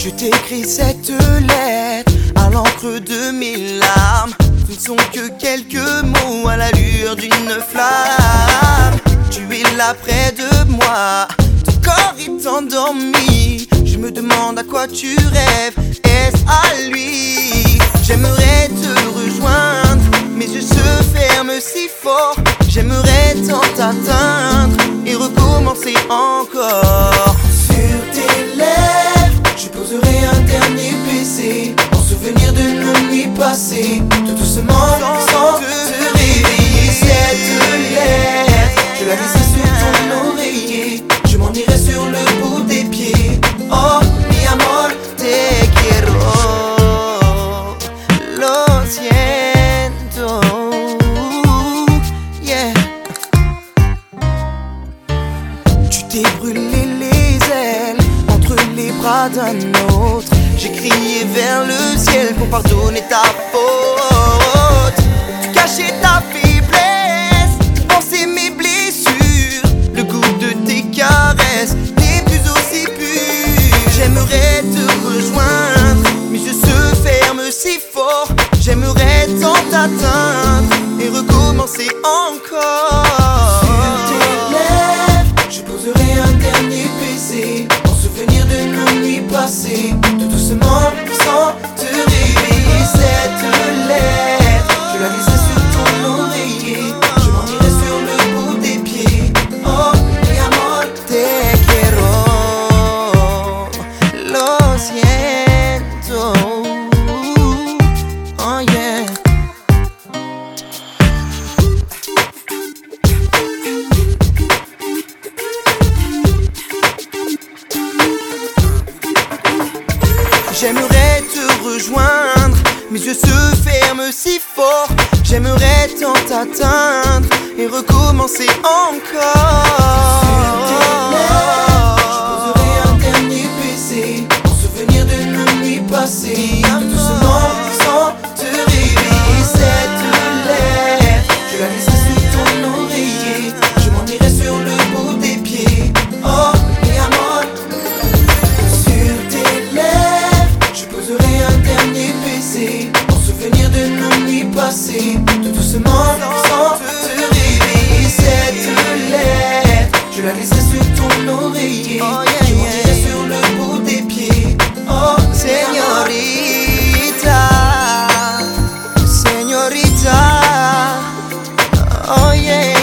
Je t'écris cette lettre à l'encre de mes larmes. Ce ne sont que quelques mots à l'allure d'une flamme. Tu es là près de moi, ton corps est endormi. Je me demande à quoi tu rêves, est-ce à lui? J'aimerais te rejoindre, mes yeux se ferment si fort. J'aimerais tant t'atteindre et recommencer encore. Sur tes lèvres, je poserai un dernier baiser en souvenir de nos nuits passées, tout doucement sans te réveiller. Cette lettre, je la laisserai sur ton oreiller. Je m'en irai sur le bout des pieds. Oh, mi amor, te quiero, lo siento, yeah. Tu t'es brûlé les ailes entre les bras d'un autre. J'ai crié vers le ciel pour pardonner ta faute. Tu cachais ta faiblesse, tu pensais mes blessures. Le goût de tes caresses n'est plus aussi pur. J'aimerais te rejoindre, mes yeux se ferment si fort. J'aimerais tant t'atteindre et recommencer encore. Sur tes lèvres, je poserai un dernier baiser en souvenir de nos nuits passées, tout doucement sans te réveiller. Cette lettre, je la laisserai sur ton oreiller. Je m'en irai sur le bout des pieds. Oh, mi amor, te quiero, lo siento, oh yeah. J'aimerais te rejoindre, mes yeux se ferment si fort. J'aimerais tant t'atteindre et recommencer encore. Sur tes lèvres, je poserai un dernier baiser en souvenir de nos nuits passées, tout doucement sans te réveiller. Cette lettre, je la laisserai sur ton oreiller. Je m'en irai sur le bout des pieds. Oh, mi amor. Sur tes lèvres, je poserai un dernier baiser en souvenir de nos nuits passées, tout doucement sans te réveiller. Cette lettre, je la laisserai sur ton oreiller. Je m'en irai sur le bout des pieds. Oh, señorita, señorita, oh yeah.